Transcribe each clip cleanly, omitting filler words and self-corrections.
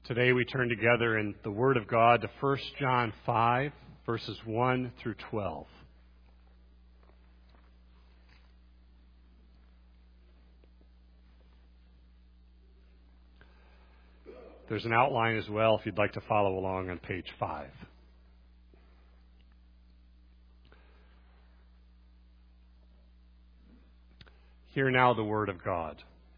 Today we turn together in the Word of God to 1 John 5, verses 1 through 12. There's an outline as well if you'd like to follow along on page 5. Hear now the Word of God.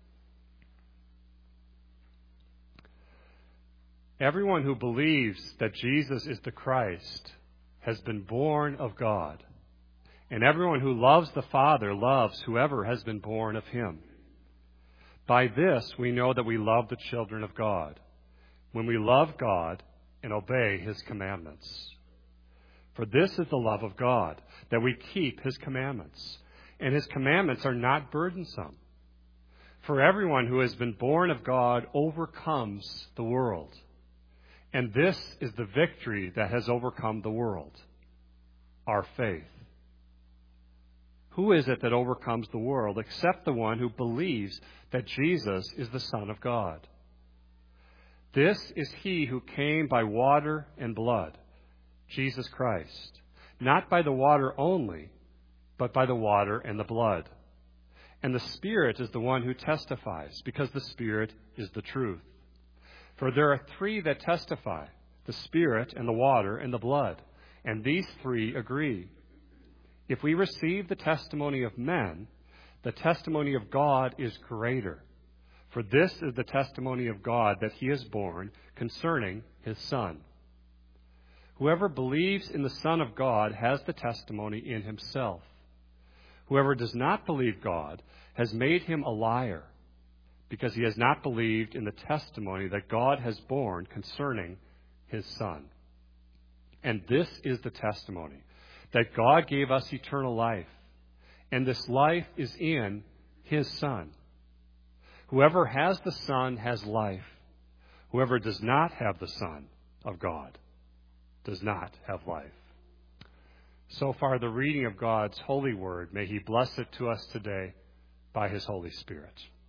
Everyone who believes that Jesus is the Christ has been born of God, and everyone who loves the Father loves whoever has been born of him. By this we know that we love the children of God, when we love God and obey his commandments. For this is the love of God, that we keep his commandments, and his commandments are not burdensome. For everyone who has been born of God overcomes the world. And this is the victory that has overcome the world, our faith. Who is it that overcomes the world except the one who believes that Jesus is the Son of God? This is he who came by water and blood, Jesus Christ, not by the water only, but by the water and the blood. And the Spirit is the one who testifies, because the Spirit is the truth. For there are three that testify, the Spirit and the water and the blood, and these three agree. If we receive the testimony of men, the testimony of God is greater. For this is the testimony of God that he is born concerning his Son. Whoever believes in the Son of God has the testimony in himself. Whoever does not believe God has made him a liar, because he has not believed in the testimony that God has borne concerning his Son. And this is the testimony, that God gave us eternal life, and this life is in his Son. Whoever has the Son has life. Whoever does not have the Son of God does not have life. So far, the reading of God's holy word. May he bless it to us today by his Holy Spirit.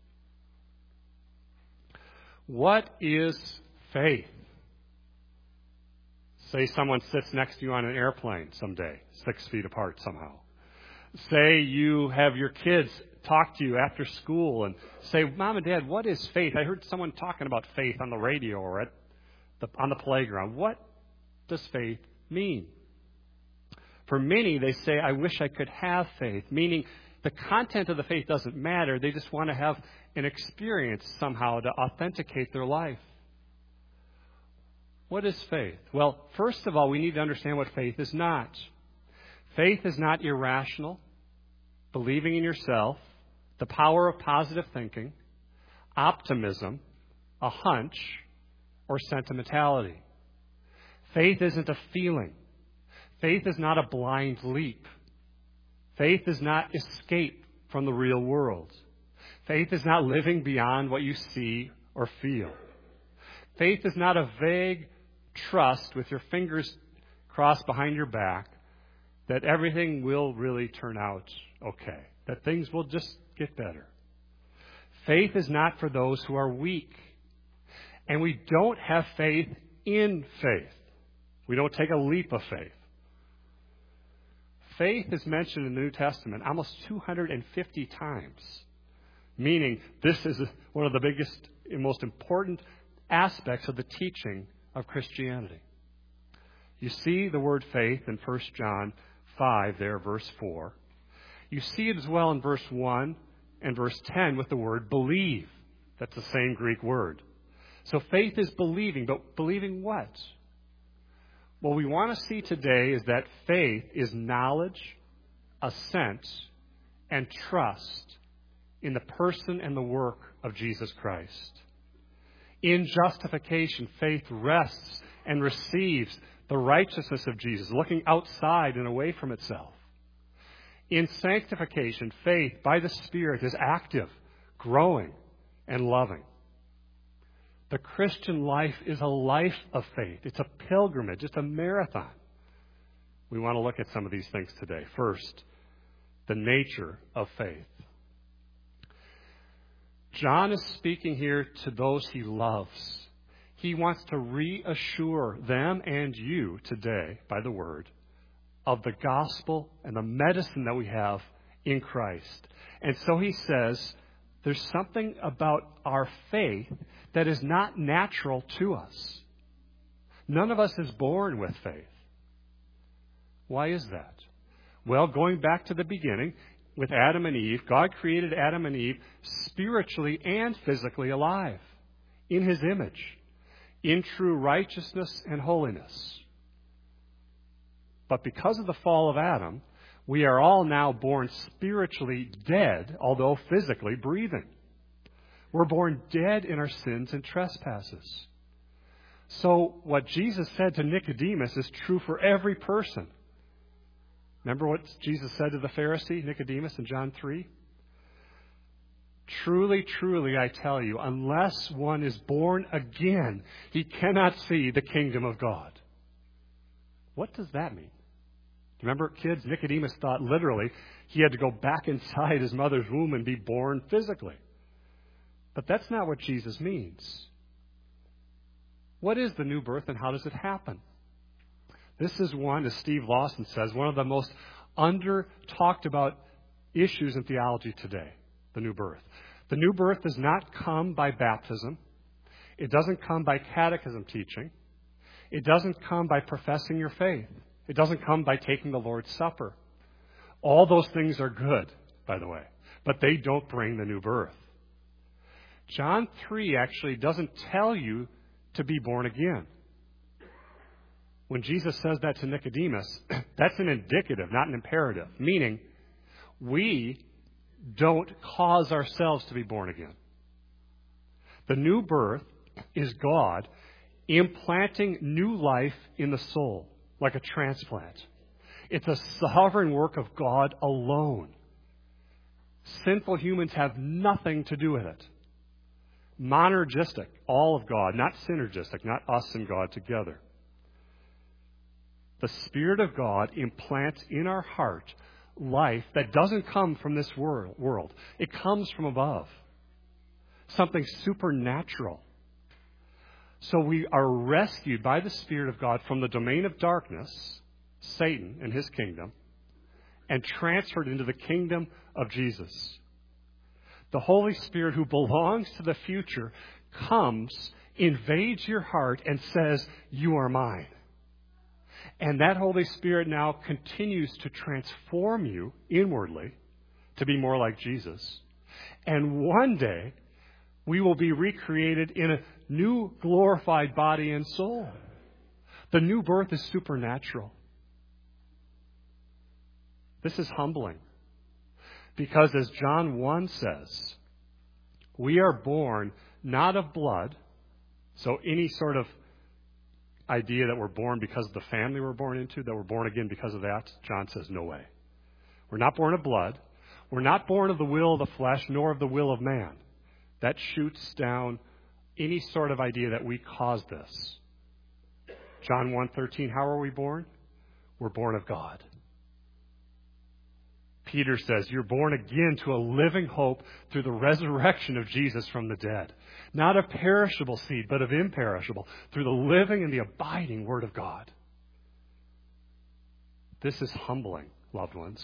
What is faith? Say someone sits next to you on an airplane someday, 6 feet apart somehow. Say you have your kids talk to you after school and say, Mom and Dad, what is faith? I heard someone talking about faith on the radio or on the playground. What does faith mean? For many, they say, I wish I could have faith, meaning the content of the faith doesn't matter. They just want to have an experience somehow to authenticate their life. What is faith? Well, first of all, we need to understand what faith is not. Faith is not irrational, believing in yourself, the power of positive thinking, optimism, a hunch, or sentimentality. Faith isn't a feeling. Faith is not a blind leap. Faith is not escape from the real world. Faith is not living beyond what you see or feel. Faith is not a vague trust with your fingers crossed behind your back that everything will really turn out okay, that things will just get better. Faith is not for those who are weak. And we don't have faith in faith. We don't take a leap of faith. Faith is mentioned in the New Testament almost 250 times, meaning this is one of the biggest and most important aspects of the teaching of Christianity. You see the word faith in 1 John 5 there, verse 4. You see it as well in verse 1 and verse 10 with the word believe. That's the same Greek word. So faith is believing, but believing what? What we want to see today is that faith is knowledge, assent, and trust in the person and the work of Jesus Christ. In justification, faith rests and receives the righteousness of Jesus, looking outside and away from itself. In sanctification, faith by the Spirit is active, growing, and loving. The Christian life is a life of faith. It's a pilgrimage. It's a marathon. We want to look at some of these things today. First, the nature of faith. John is speaking here to those he loves. He wants to reassure them and you today by the Word of the gospel and the medicine that we have in Christ. And so he says, there's something about our faith that is not natural to us. None of us is born with faith. Why is that? Well, going back to the beginning, with Adam and Eve, God created Adam and Eve spiritually and physically alive, in His image, in true righteousness and holiness. But because of the fall of Adam, we are all now born spiritually dead, although physically breathing. We're born dead in our sins and trespasses. So what Jesus said to Nicodemus is true for every person. Remember what Jesus said to the Pharisee, Nicodemus, in John 3? Truly, truly, I tell you, unless one is born again, he cannot see the kingdom of God. What does that mean? Remember, kids, Nicodemus thought literally he had to go back inside his mother's womb and be born physically. But that's not what Jesus means. What is the new birth and how does it happen? This is one, as Steve Lawson says, one of the most under-talked about issues in theology today, the new birth. The new birth does not come by baptism. It doesn't come by catechism teaching. It doesn't come by professing your faith. It doesn't come by taking the Lord's Supper. All those things are good, by the way, but they don't bring the new birth. John 3 actually doesn't tell you to be born again. When Jesus says that to Nicodemus, that's an indicative, not an imperative, meaning we don't cause ourselves to be born again. The new birth is God implanting new life in the soul, like a transplant. It's a sovereign work of God alone. Sinful humans have nothing to do with it. Monergistic, all of God, not synergistic, not us and God together. The Spirit of God implants in our heart life that doesn't come from this world. It comes from above. Something supernatural. So we are rescued by the Spirit of God from the domain of darkness, Satan and his kingdom, and transferred into the kingdom of Jesus. The Holy Spirit, who belongs to the future, comes, invades your heart, and says, "You are mine." And that Holy Spirit now continues to transform you inwardly to be more like Jesus. And one day, we will be recreated in a new glorified body and soul. The new birth is supernatural. This is humbling. Because as John 1 says, we are born not of blood, so any sort of idea that we're born because of the family we're born into, that we're born again because of that, John says, no way. We're not born of blood. We're not born of the will of the flesh, nor of the will of man. That shoots down any sort of idea that we caused this. John 1:13, how are we born? We're born of God. Peter says, you're born again to a living hope through the resurrection of Jesus from the dead. Not of perishable seed, but of imperishable, through the living and the abiding Word of God. This is humbling, loved ones.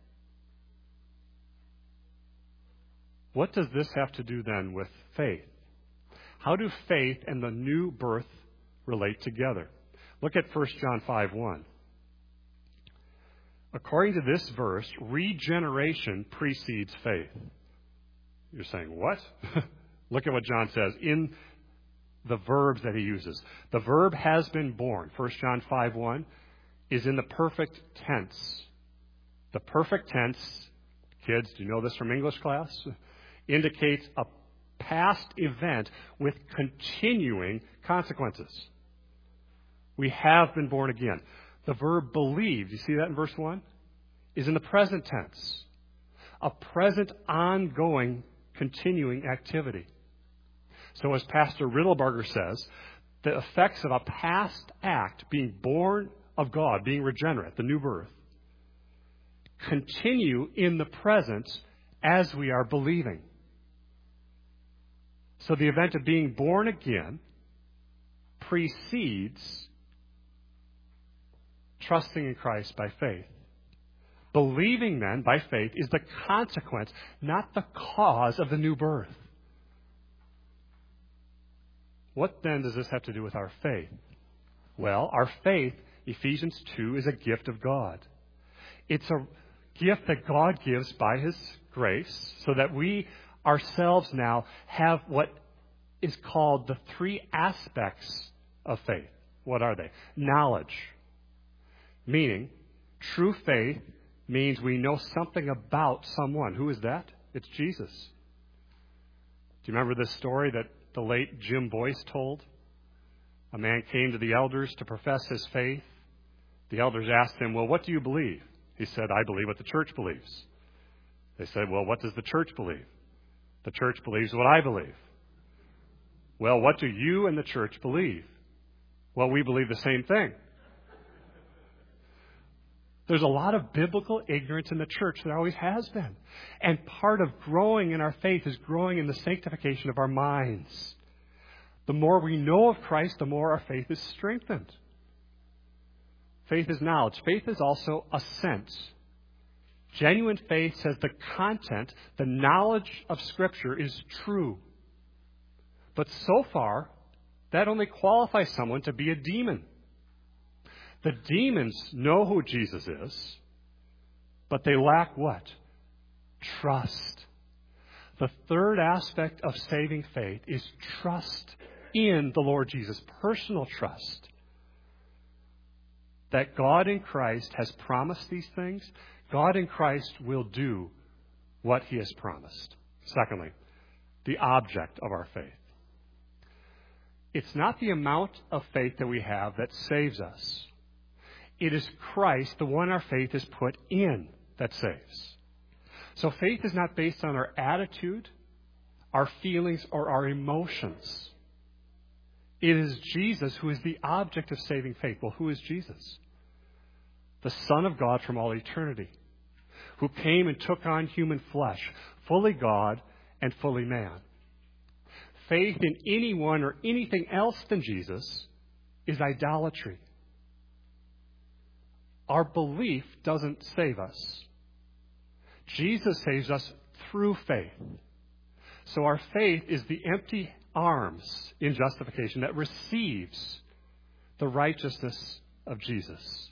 What does this have to do then with faith? How do faith and the new birth relate together? Look at 1 John 5:1. According to this verse, regeneration precedes faith. You're saying, what? Look at what John says in the verbs that he uses. The verb has been born, 1 John 5:1, is in the perfect tense. The perfect tense, kids, do you know this from English class? Indicates a past event with continuing consequences. We have been born again. The verb believe, you see that in verse 1? Is in the present tense. A present, ongoing, continuing activity. So as Pastor Riddlebarger says, the effects of a past act, being born of God, being regenerate, the new birth, continue in the present as we are believing. So the event of being born again precedes trusting in Christ by faith. Believing then by faith is the consequence, not the cause of the new birth. What then does this have to do with our faith? Well, our faith, Ephesians 2, is a gift of God. It's a gift that God gives by His grace so that we ourselves now have what is called the three aspects of faith. What are they? Knowledge. Meaning, true faith means we know something about someone. Who is that? It's Jesus. Do you remember this story that the late Jim Boyce told? A man came to the elders to profess his faith. The elders asked him, well, what do you believe? He said, I believe what the church believes. They said, well, what does the church believe? The church believes what I believe. Well, what do you and the church believe? Well, we believe the same thing. There's a lot of biblical ignorance in the church. There always has been. And part of growing in our faith is growing in the sanctification of our minds. The more we know of Christ, the more our faith is strengthened. Faith is knowledge. Faith is also assent. Genuine faith says the content, the knowledge of Scripture is true. But so far, that only qualifies someone to be a demon. The demons know who Jesus is, but they lack what? Trust. The third aspect of saving faith is trust in the Lord Jesus, personal trust. That God in Christ has promised these things. God in Christ will do what He has promised. Secondly, the object of our faith. It's not the amount of faith that we have that saves us. It is Christ, the one our faith is put in, that saves. So faith is not based on our attitude, our feelings, or our emotions. It is Jesus who is the object of saving faith. Well, who is Jesus? The Son of God from all eternity, who came and took on human flesh, fully God and fully man. Faith in anyone or anything else than Jesus is idolatry. Our belief doesn't save us. Jesus saves us through faith. So our faith is the empty arms in justification that receives the righteousness of Jesus.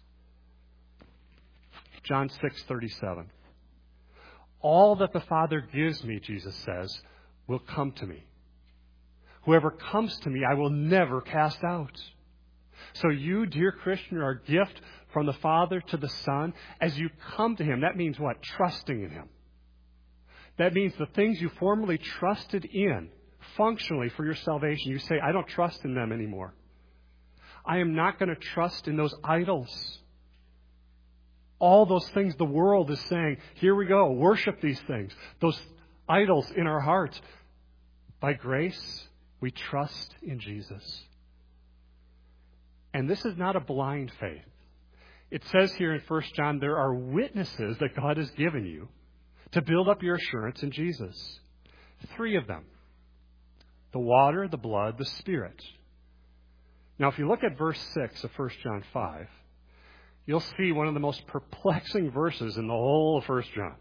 John 6:37. All that the Father gives me, Jesus says, will come to me. Whoever comes to me, I will never cast out. So you, dear Christian, are a gift from the Father to the Son. As you come to Him, that means what? Trusting in Him. That means the things you formerly trusted in, functionally for your salvation, you say, I don't trust in them anymore. I am not going to trust in those idols. All those things the world is saying, here we go, worship these things. Those idols in our hearts. By grace, we trust in Jesus. And this is not a blind faith. It says here in 1 John, there are witnesses that God has given you to build up your assurance in Jesus. 3 of them. The water, the blood, the Spirit. Now, if you look at verse 6 of 1 John 5, you'll see one of the most perplexing verses in the whole of 1 John.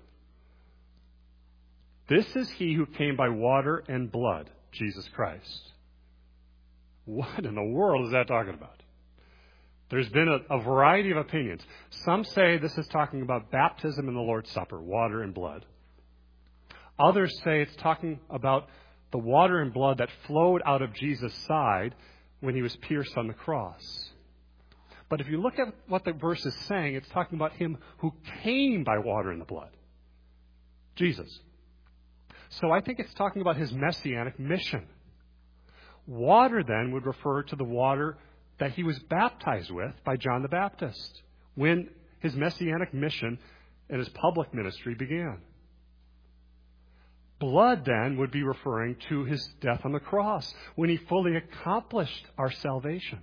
This is He who came by water and blood, Jesus Christ. What in the world is that talking about? There's been a variety of opinions. Some say this is talking about baptism in the Lord's Supper, water and blood. Others say it's talking about the water and blood that flowed out of Jesus' side when He was pierced on the cross. But if you look at what the verse is saying, it's talking about Him who came by water and the blood. Jesus. So I think it's talking about His messianic mission. Water then would refer to the water that He was baptized with by John the Baptist when His messianic mission and His public ministry began. Blood then would be referring to His death on the cross when He fully accomplished our salvation.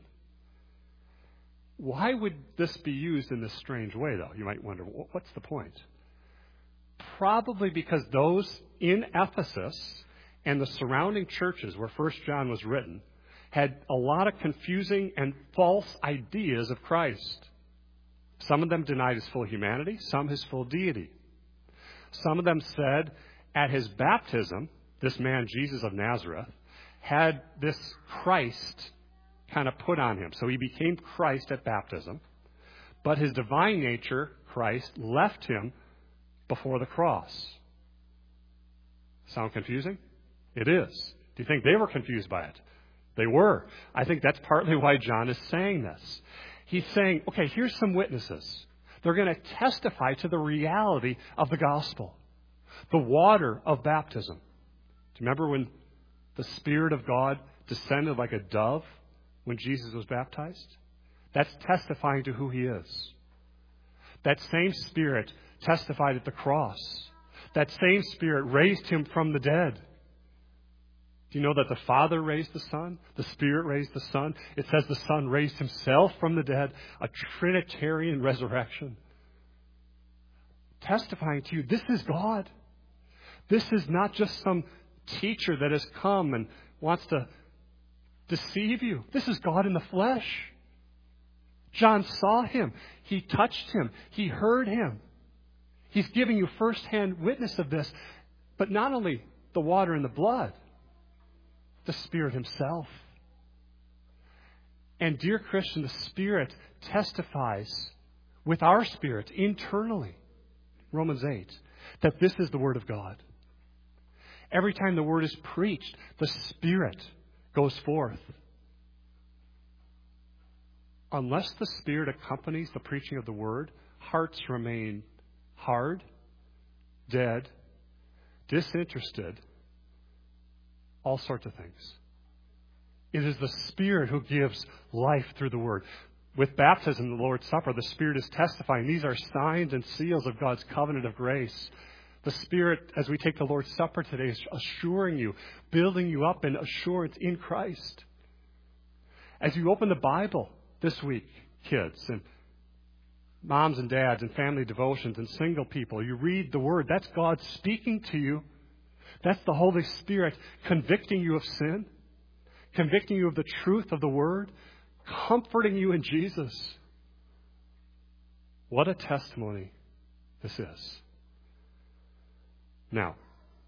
Why would this be used in this strange way, though? You might wonder, what's the point? Probably because those in Ephesus and the surrounding churches where 1 John was written had a lot of confusing and false ideas of Christ. Some of them denied his full humanity, some his full deity. Some of them said at his baptism, this man, Jesus of Nazareth, had this Christ kind of put on him. So he became Christ at baptism, but his divine nature, Christ, left him before the cross. Sound confusing? It is. Do you think they were confused by it? They were. I think that's partly why John is saying this. He's saying, okay, here's some witnesses. They're going to testify to the reality of the gospel, the water of baptism. Do you remember when the Spirit of God descended like a dove when Jesus was baptized? That's testifying to who he is. That same Spirit testified at the cross. That same Spirit raised him from the dead. Do you know that the Father raised the Son? The Spirit raised the Son. It says the Son raised himself from the dead, a Trinitarian resurrection. Testifying to you, this is God. This is not just some teacher that has come and wants to deceive you. This is God in the flesh. John saw him. He touched him. He heard him. He's giving you firsthand witness of this. But not only the water and the blood, the Spirit himself. And dear Christian, the Spirit testifies with our spirit internally, Romans 8, that this is the Word of God. Every time the Word is preached, the Spirit goes forth. Unless the Spirit accompanies the preaching of the Word, hearts remain hard, dead, disinterested, all sorts of things. It is the Spirit who gives life through the Word. With baptism, the Lord's Supper, the Spirit is testifying. These are signs and seals of God's covenant of grace. The Spirit, as we take the Lord's Supper today, is assuring you, building you up in assurance in Christ. As you open the Bible this week, kids, and moms and dads, and family devotions, and single people, you read the Word. That's God speaking to you. That's the Holy Spirit convicting you of sin, convicting you of the truth of the Word, comforting you in Jesus. What a testimony this is. Now,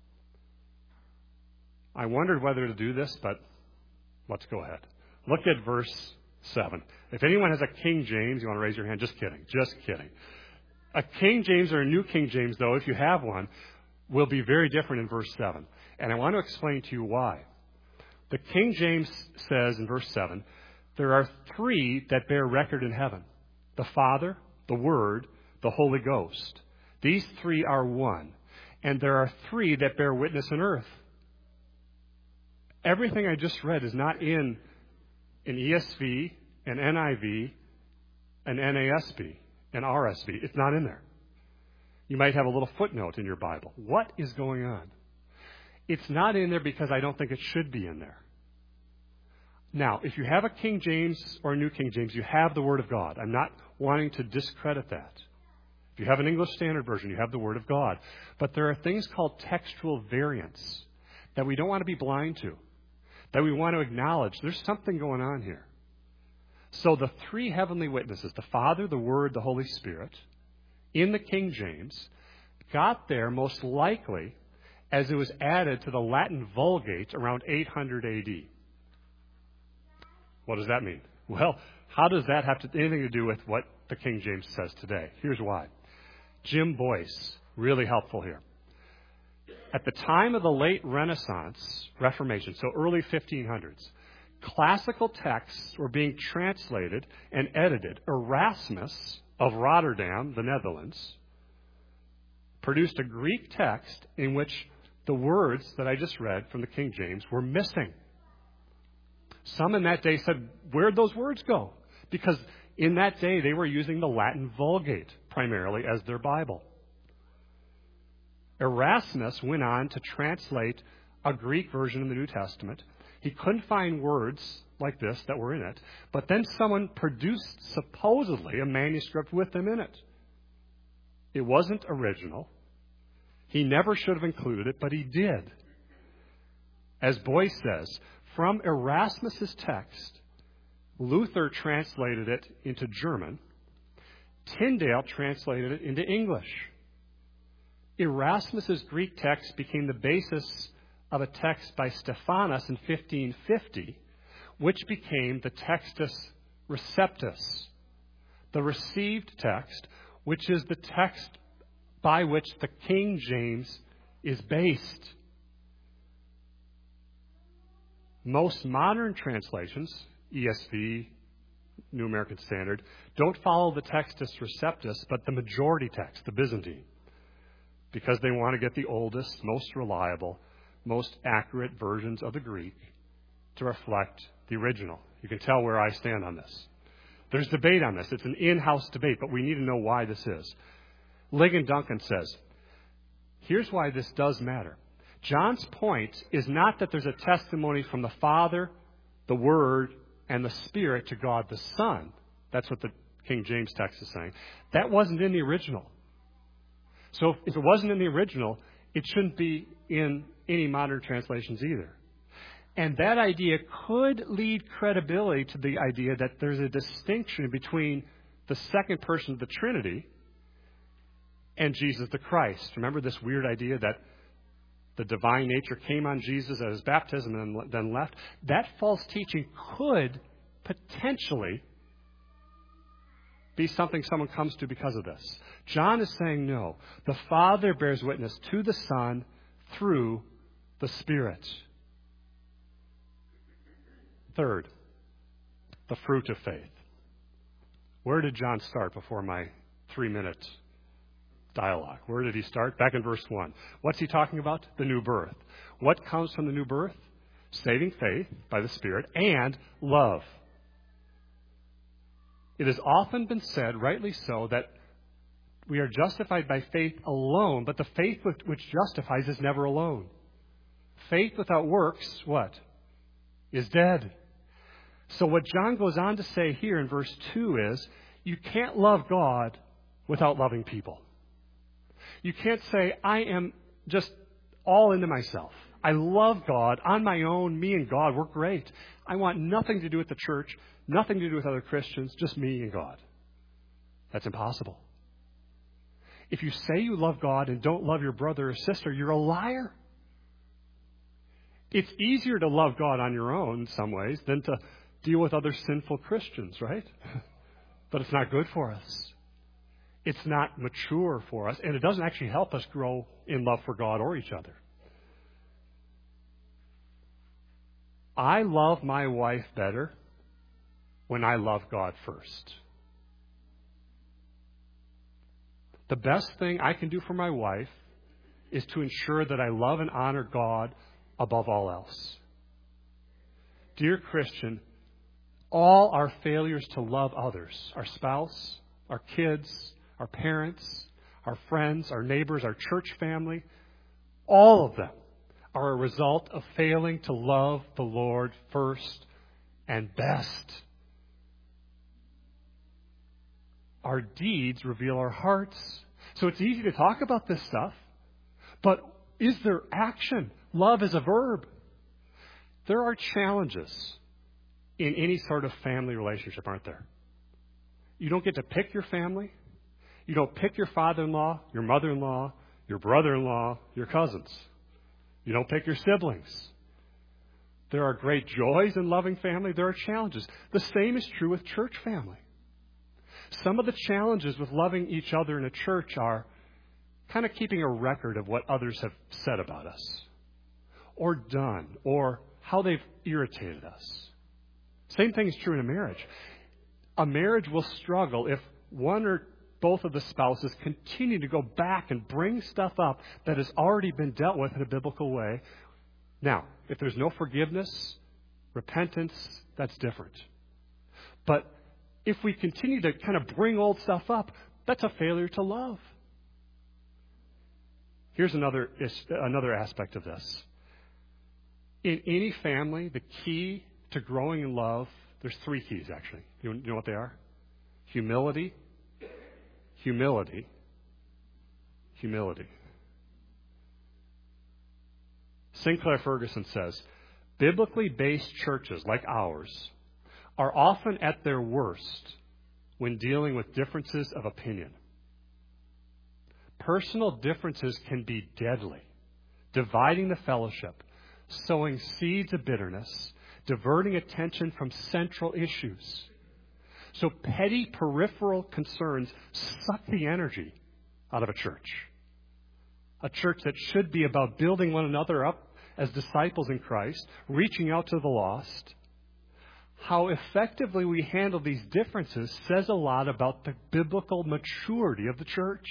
I wondered whether to do this, but let's go ahead. Look at verse 7. If anyone has a King James, you want to raise your hand? Just kidding. Just kidding. A King James or a New King James, though, if you have one, will be very different in verse 7. And I want to explain to you why. The King James says in verse 7, there are three that bear record in heaven: the Father, the Word, the Holy Ghost. These three are one. And there are three that bear witness on earth. Everything I just read is not in an ESV, an NIV, an NASB, an RSV. It's not in there. You might have a little footnote in your Bible. What is going on? It's not in there because I don't think it should be in there. Now, if you have a King James or a New King James, you have the Word of God. I'm not wanting to discredit that. If you have an English Standard Version, you have the Word of God. But there are things called textual variants that we don't want to be blind to, that we want to acknowledge. There's something going on here. So the three heavenly witnesses, the Father, the Word, the Holy Spirit, in the King James, got there most likely as it was added to the Latin Vulgate around 800 A.D. What does that mean? Well, how does that have anything to do with what the King James says today? Here's why. Jim Boyce, really helpful here. At the time of the late Renaissance, Reformation, so early 1500s, classical texts were being translated and edited. Erasmus of Rotterdam, the Netherlands, produced a Greek text in which the words that I just read from the King James were missing. Some in that day said, where'd those words go? Because in that day they were using the Latin Vulgate primarily as their Bible. Erasmus went on to translate a Greek version of the New Testament. He couldn't find words like this that were in it, but then someone produced supposedly a manuscript with them in it. It wasn't original. He never should have included it, but he did. As Boyce says, from Erasmus's text, Luther translated it into German. Tyndale translated it into English. Erasmus's Greek text became the basis of a text by Stephanus in 1550, which became the Textus Receptus, the received text, which is the text by which the King James is based. Most modern translations, ESV, New American Standard, don't follow the Textus Receptus, but the majority text, the Byzantine, because they want to get the oldest, most reliable, most accurate versions of the Greek to reflect the original. You can tell where I stand on this. There's debate on this. It's an in-house debate, but we need to know why this is. Ligon Duncan says, here's why this does matter. John's point is not that there's a testimony from the Father, the Word, and the Spirit to God the Son. That's what the King James text is saying. That wasn't in the original. So if it wasn't in the original, it shouldn't be in any modern translations either. And that idea could lead credibility to the idea that there's a distinction between the second person of the Trinity and Jesus the Christ. Remember this weird idea that the divine nature came on Jesus at his baptism and then left? That false teaching could potentially be something someone comes to because of this. John is saying no. The Father bears witness to the Son through the Spirit. Third, the fruit of faith. Where did John start before my 3-minute dialogue? Where did he start? Back in verse 1. What's he talking about? The new birth. What comes from the new birth? Saving faith by the Spirit and love. It has often been said, rightly so, that we are justified by faith alone, but the faith which justifies is never alone. Faith without works, what? Is dead. So what John goes on to say here in verse 2 is, you can't love God without loving people. You can't say, I am just all into myself. I love God on my own. Me and God, we're great. I want nothing to do with the church, nothing to do with other Christians, just me and God. That's impossible. If you say you love God and don't love your brother or sister, you're a liar. It's easier to love God on your own in some ways than to deal with other sinful Christians, right? But it's not good for us. It's not mature for us, and it doesn't actually help us grow in love for God or each other. I love my wife better when I love God first. The best thing I can do for my wife is to ensure that I love and honor God above all else. Dear Christian, all our failures to love others, our spouse, our kids, our parents, our friends, our neighbors, our church family, all of them are a result of failing to love the Lord first and best. Our deeds reveal our hearts. So it's easy to talk about this stuff, but is there action? Love is a verb. There are challenges in any sort of family relationship, aren't there? You don't get to pick your family. You don't pick your father-in-law, your mother-in-law, your brother-in-law, your cousins. You don't pick your siblings. There are great joys in loving family. There are challenges. The same is true with church family. Some of the challenges with loving each other in a church are kind of keeping a record of what others have said about us or done or how they've irritated us. Same thing is true in a marriage. A marriage will struggle if one or both of the spouses continue to go back and bring stuff up that has already been dealt with in a biblical way. Now, if there's no forgiveness, repentance, that's different. But if we continue to kind of bring old stuff up, that's a failure to love. Here's another aspect of this. In any family, the key to growing in love, there's 3 keys, actually. You know what they are? Humility, humility, humility. Sinclair Ferguson says, biblically based churches like ours are often at their worst when dealing with differences of opinion. Personal differences can be deadly, dividing the fellowship, sowing seeds of bitterness, diverting attention from central issues. So petty peripheral concerns suck the energy out of a church. A church that should be about building one another up as disciples in Christ, reaching out to the lost. How effectively we handle these differences says a lot about the biblical maturity of the church.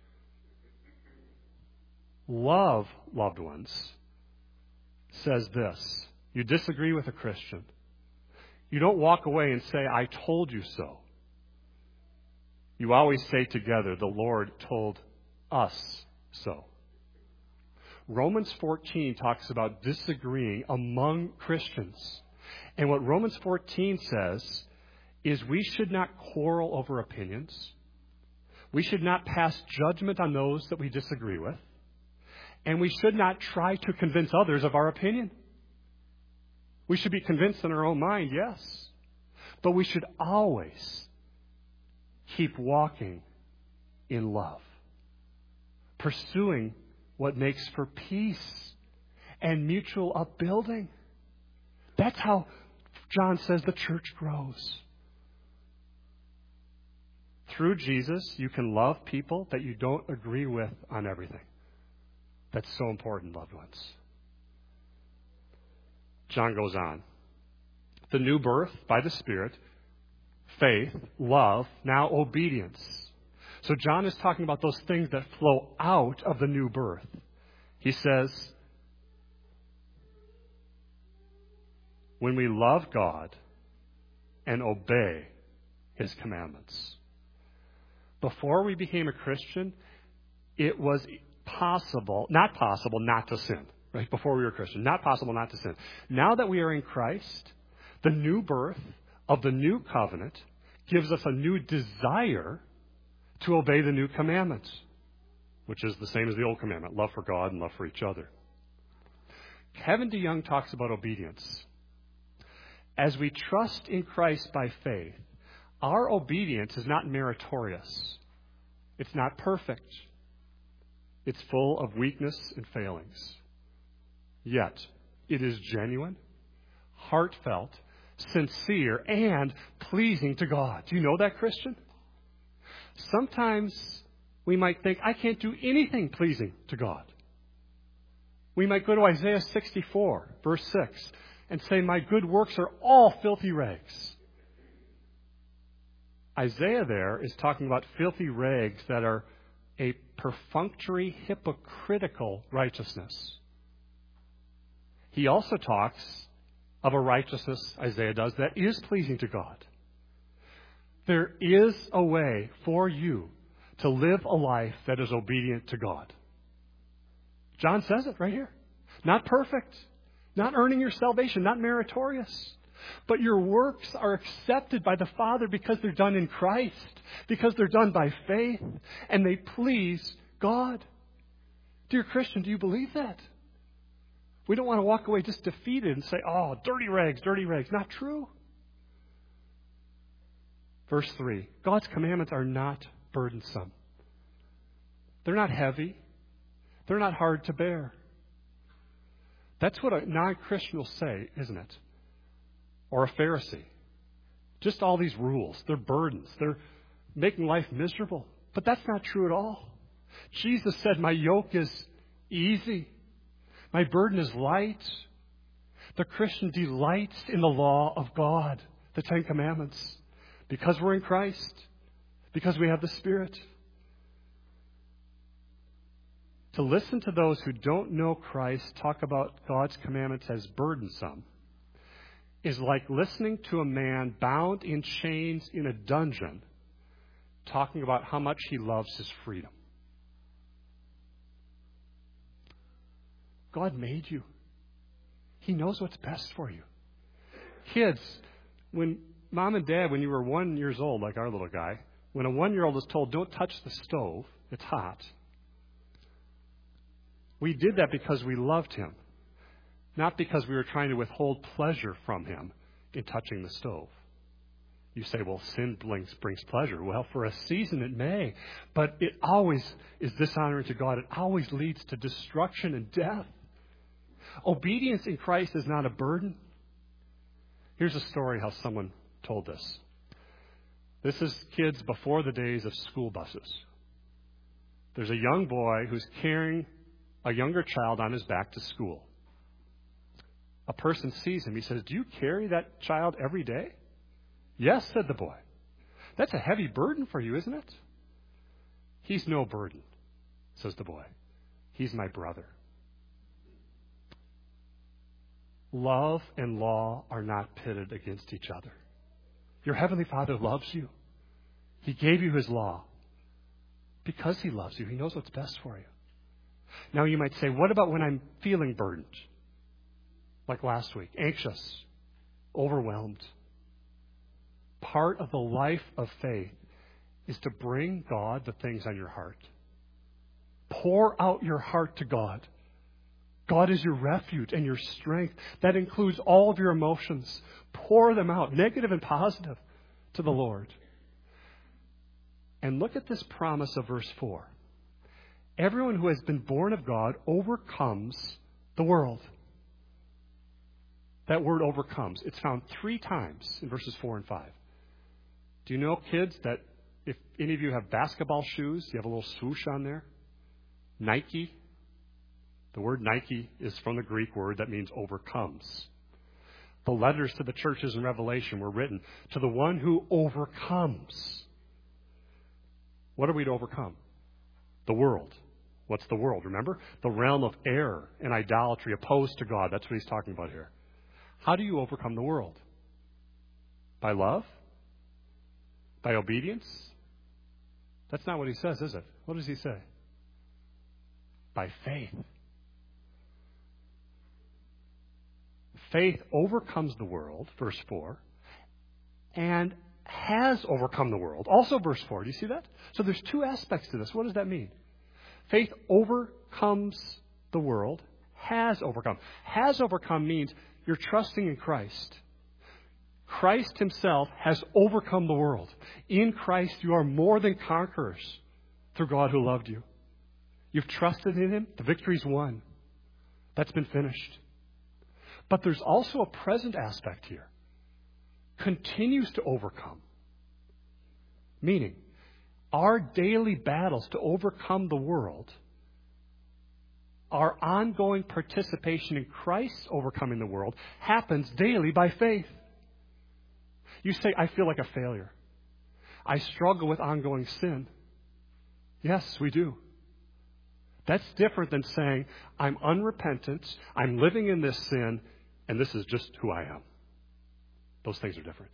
Love, loved ones, says this. You disagree with a Christian. You don't walk away and say, I told you so. You always say together, the Lord told us so. Romans 14 talks about disagreeing among Christians. And what Romans 14 says is we should not quarrel over opinions. We should not pass judgment on those that we disagree with. And we should not try to convince others of our opinion. We should be convinced in our own mind, yes. But we should always keep walking in love, pursuing what makes for peace and mutual upbuilding. That's how John says the church grows. Through Jesus, you can love people that you don't agree with on everything. That's so important, loved ones. John goes on. The new birth by the Spirit, faith, love, now obedience. So John is talking about those things that flow out of the new birth. He says, when we love God and obey His commandments. Before we became a Christian, it was not possible not to sin. Right? Before we were a Christian, not possible not to sin. Now that we are in Christ, the new birth of the new covenant gives us a new desire to obey the new commandments, which is the same as the old commandment, love for God and love for each other. Kevin DeYoung talks about obedience. As we trust in Christ by faith, our obedience is not meritorious. It's not perfect. It's full of weakness and failings. Yet, it is genuine, heartfelt, sincere, and pleasing to God. Do you know that, Christian? Sometimes we might think, I can't do anything pleasing to God. We might go to Isaiah 64, verse 6, and say, my good works are all filthy rags. Isaiah there is talking about filthy rags that are a perfunctory, hypocritical righteousness. He also talks of a righteousness, Isaiah does, that is pleasing to God. There is a way for you to live a life that is obedient to God. John says it right here. Not perfect, not earning your salvation, not meritorious. But your works are accepted by the Father because they're done in Christ, because they're done by faith, and they please God. Dear Christian, do you believe that? We don't want to walk away just defeated and say, oh, dirty rags, dirty rags. Not true. Verse 3, God's commandments are not burdensome. They're not heavy. They're not hard to bear. That's what a non-Christian will say, isn't it? Or a Pharisee. Just all these rules. They're burdens. They're making life miserable. But that's not true at all. Jesus said, my yoke is easy. My burden is light. The Christian delights in the law of God, the Ten Commandments, because we're in Christ, because we have the Spirit. To listen to those who don't know Christ talk about God's commandments as burdensome is like listening to a man bound in chains in a dungeon talking about how much he loves his freedom. God made you. He knows what's best for you. Kids, when mom and dad, when you were 1 year old, like our little guy, when a 1-year-old is told, don't touch the stove, it's hot. We did that because we loved him. not because we were trying to withhold pleasure from him in touching the stove. You say, well, sin brings pleasure. Well, for a season it may, but it always is dishonoring to God. It always leads to destruction and death. Obedience in Christ is not a burden. Here's a story how someone told this. This is kids before the days of school buses. There's a young boy who's carrying a younger child on his back to school. A person sees him. He says, "Do you carry that child every day?" "Yes," said the boy. "That's a heavy burden for you, isn't it?" "He's no burden," says the boy. "He's my brother." Love and law are not pitted against each other. Your Heavenly Father loves you. He gave you His law because He loves you. He knows what's best for you. Now you might say, what about when I'm feeling burdened? Like last week, anxious, overwhelmed. Part of the life of faith is to bring God the things on your heart. Pour out your heart to God. God is your refuge and your strength. That includes all of your emotions. Pour them out, negative and positive, to the Lord. And look at this promise of verse 4. Everyone who has been born of God overcomes the world. That word overcomes. It's found 3 times in verses 4 and 5. Do you know, kids, that if any of you have basketball shoes, you have a little swoosh on there? Nike. The word Nike is from the Greek word that means overcomes. The letters to the churches in Revelation were written to the one who overcomes. What are we to overcome? The world. What's the world? Remember? The realm of error and idolatry opposed to God. That's what he's talking about here. How do you overcome the world? By love? By obedience? That's not what he says, is it? What does he say? By faith. Faith overcomes the world, verse 4, and has overcome the world. Also verse 4. Do you see that? So there's 2 aspects to this. What does that mean? Faith overcomes the world, has overcome. Has overcome means you're trusting in Christ. Christ himself has overcome the world. In Christ you are more than conquerors through God who loved you. You've trusted in him. The victory's won. That's been finished. But there's also a present aspect here. Continues to overcome. Meaning, our daily battles to overcome the world, our ongoing participation in Christ overcoming the world, happens daily by faith. You say, I feel like a failure. I struggle with ongoing sin. Yes, we do. That's different than saying, I'm unrepentant, I'm living in this sin, and this is just who I am. Those things are different.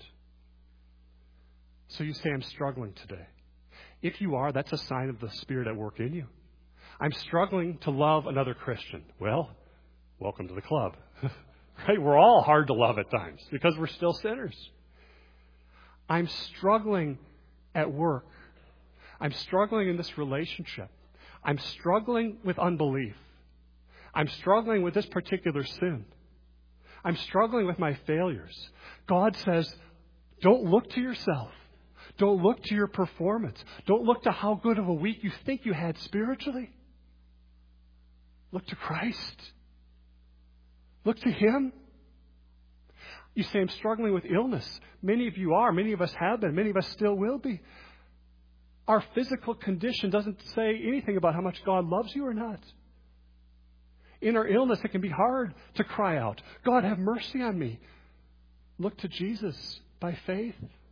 So you say, I'm struggling today. If you are, that's a sign of the Spirit at work in you. I'm struggling to love another Christian. Well, welcome to the club. Right? We're all hard to love at times because we're still sinners. I'm struggling at work. I'm struggling in this relationship. I'm struggling with unbelief. I'm struggling with this particular sin. I'm struggling with my failures. God says, don't look to yourself. Don't look to your performance. Don't look to how good of a week you think you had spiritually. Look to Christ. Look to Him. You say, I'm struggling with illness. Many of you are. Many of us have been. Many of us still will be. Our physical condition doesn't say anything about how much God loves you or not. In our illness, it can be hard to cry out, God, have mercy on me. Look to Jesus by faith.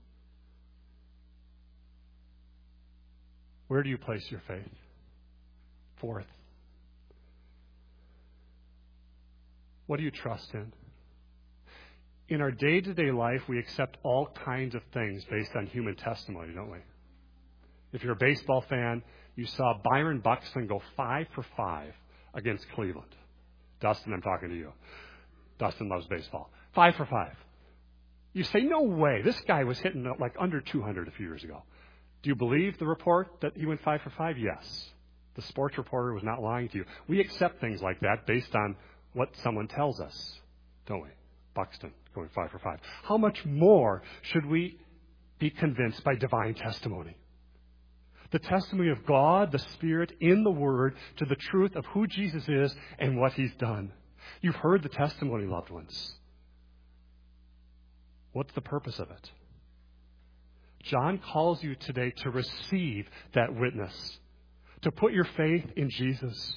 Where do you place your faith? 4th. What do you trust in? In our day-to-day life, we accept all kinds of things based on human testimony, don't we? If you're a baseball fan, you saw Byron Buxton go 5 for 5 against Cleveland. Dustin, I'm talking to you. Dustin loves baseball. 5 for 5. You say, no way. This guy was hitting like under 200 a few years ago. Do you believe the report that he went 5 for 5? Yes. The sports reporter was not lying to you. We accept things like that based on what someone tells us, don't we? Buxton going 5 for 5. How much more should we be convinced by divine testimony? The testimony of God, the Spirit, in the Word, to the truth of who Jesus is and what He's done. You've heard the testimony, loved ones. What's the purpose of it? John calls you today to receive that witness, to put your faith in Jesus.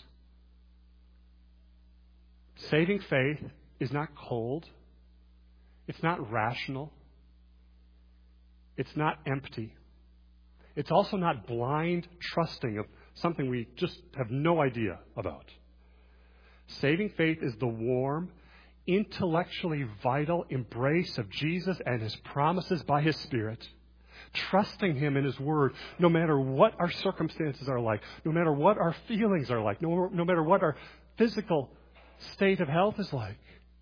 Saving faith is not cold. It's not rational. It's not empty. It's also not blind trusting of something we just have no idea about. Saving faith is the warm, intellectually vital embrace of Jesus and His promises by His Spirit. Trusting Him in His Word, no matter what our circumstances are like, no matter what our feelings are like, no matter what our physical state of health is like.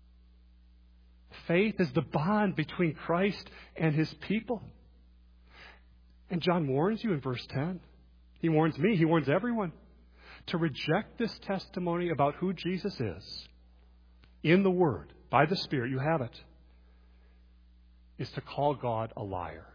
Faith is the bond between Christ and His people. And John warns you in verse 10. He warns me, he warns everyone, to reject this testimony about who Jesus is in the Word, by the Spirit, you have it, is to call God a liar.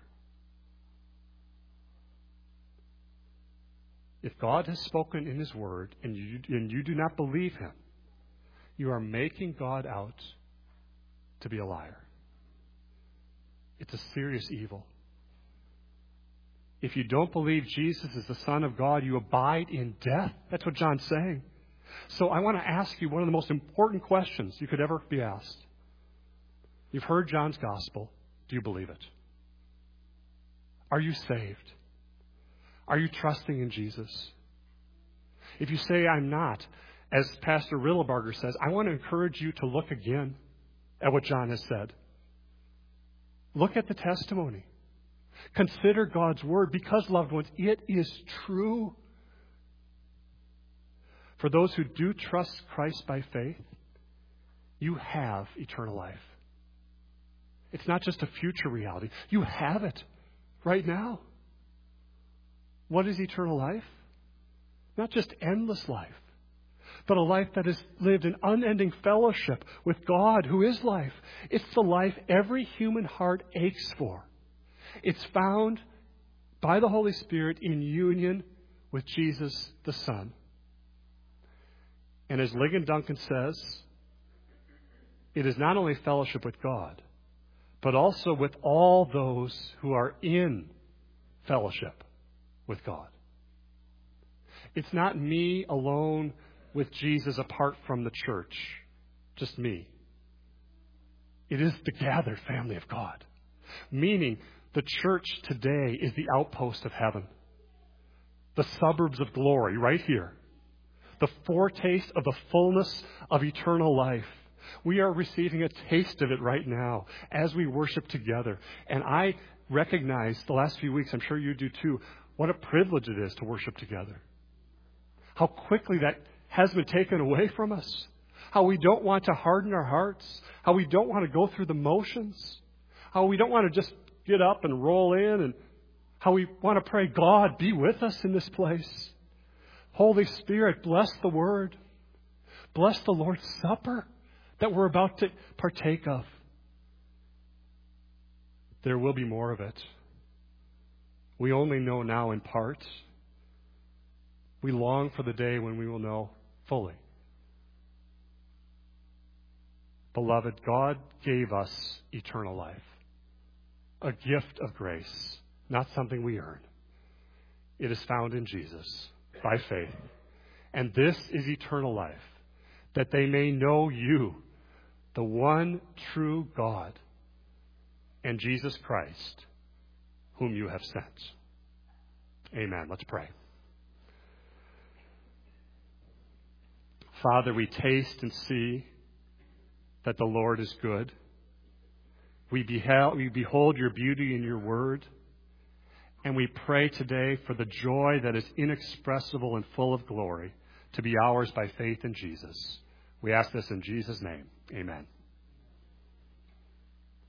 If God has spoken in His Word and you do not believe Him, you are making God out to be a liar. It's a serious evil. If you don't believe Jesus is the Son of God, you abide in death. That's what John's saying. So I want to ask you one of the most important questions you could ever be asked. You've heard John's gospel. Do you believe it? Are you saved? Are you trusting in Jesus? If you say, I'm not, as Pastor Riddlebarger says, I want to encourage you to look again at what John has said. Look at the testimony. Consider God's Word, because, loved ones, it is true. For those who do trust Christ by faith, you have eternal life. It's not just a future reality. You have it right now. What is eternal life? Not just endless life, but a life that is lived in unending fellowship with God, who is life. It's the life every human heart aches for. It's found by the Holy Spirit in union with Jesus the Son. And as Ligon Duncan says, it is not only fellowship with God, but also with all those who are in fellowship with God. It's not me alone with Jesus apart from the church, just me. It is the gathered family of God, meaning the church today is the outpost of heaven, the suburbs of glory right here, the foretaste of the fullness of eternal life. We are receiving a taste of it right now as we worship together. And I recognize the last few weeks, I'm sure you do too, what a privilege it is to worship together. How quickly that has been taken away from us. How we don't want to harden our hearts. How we don't want to go through the motions. How we don't want to just get up and roll in, and how we want to pray, God, be with us in this place. Holy Spirit, bless the Word. Bless the Lord's Supper that we're about to partake of. There will be more of it. We only know now in part. We long for the day when we will know fully. Beloved, God gave us eternal life. A gift of grace, not something we earn. It is found in Jesus by faith. And this is eternal life, that they may know you, the one true God, and Jesus Christ, whom you have sent. Amen. Let's pray. Father, we taste and see that the Lord is good. We behold your beauty in your word. And we pray today for the joy that is inexpressible and full of glory to be ours by faith in Jesus. We ask this in Jesus' name. Amen.